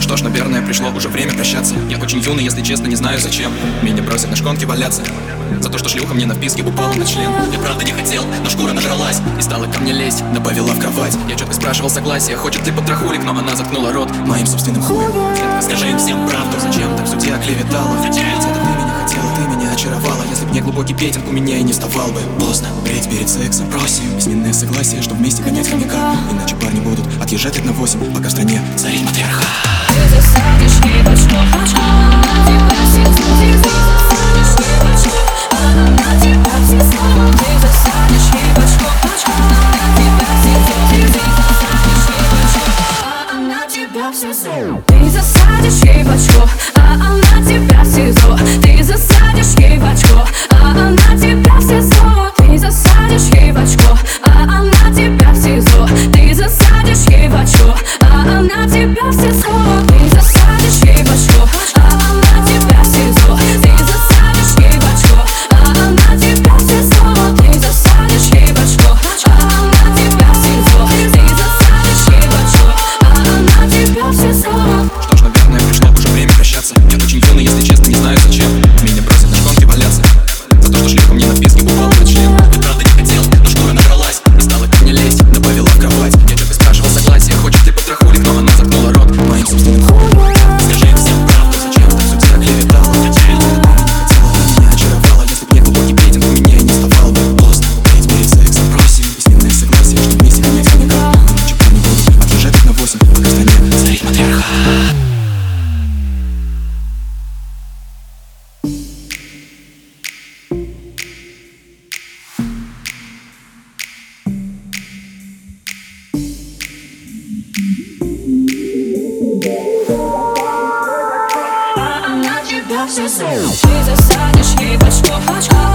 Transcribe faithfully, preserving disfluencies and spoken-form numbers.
Что ж, наверное, пришло уже время прощаться. Я очень юный, если честно, не знаю зачем меня бросят на шконке валяться за то, что шлюха мне на вписке упала на член. Я правда не хотел, но шкура нажралась и стала ко мне лезть, добавила в кровать. Я четко спрашивал согласия, хочет ли потрохулик, но она заткнула рот моим собственным хуем. Скажи им всем правду, зачем так в суде оклеветала? Где-то ты меня хотела, ты меня очаровала. Если б не глубокий петинг, у меня и не вставал бы. Поздно, впредь перед сексом просим письменное согласие, что вместе конец хомяка. Иначе парни будут отъезжать лет на восемь, пока в стране царит матриархат. Ты засадишь ей в очко, она тебя все слезы. Она тебя все слезы. Ты засадишь ей в очко, она тебя все слезы. Она тебя все слезы. Ты засадишь ей в очко, а она тебя в СИЗО. Ты засадишь ей в очко, а она тебя в СИЗО. Ты засадишь ей в очко, а она тебя в СИЗО. Ты засадишь ей в очко, а она тебя в СИЗО. Ты засадишь ей в очко, а она тебя в СИЗО. Ты засадишь ей в очко, а она тебя в СИЗО. Ты засадишь ей в очко, а она тебя в СИЗО. Ты засадишь ей в очко, а она тебя в СИЗО. Что ж, наверное, пришло уже время прощаться. Я очень юный, если честно, не знаю зачем меня бросят на шконке валяться за то, что шлюха мне на вписке упала на член. Я правда не хотел, но шкура набралась и стала ко мне лезть, добавила в кровать. Я четко спрашивал согласия, хочет ли потрохулик, но она заткнула рот моим собственным хуем. Скажи им всем правду, зачем так в суде оклеветала? Где-то ты меня хотела, ты меня очаровала. Если б не глубокий петинг, у меня и не вставал бы. Поздно, впредь перед сексом просим письменное согласие, что вместе конец хомяка. Иначе парни будут отъезжать лет на восемь, пока в стране царит матриархат. Ты засадишь ей в очко, очко.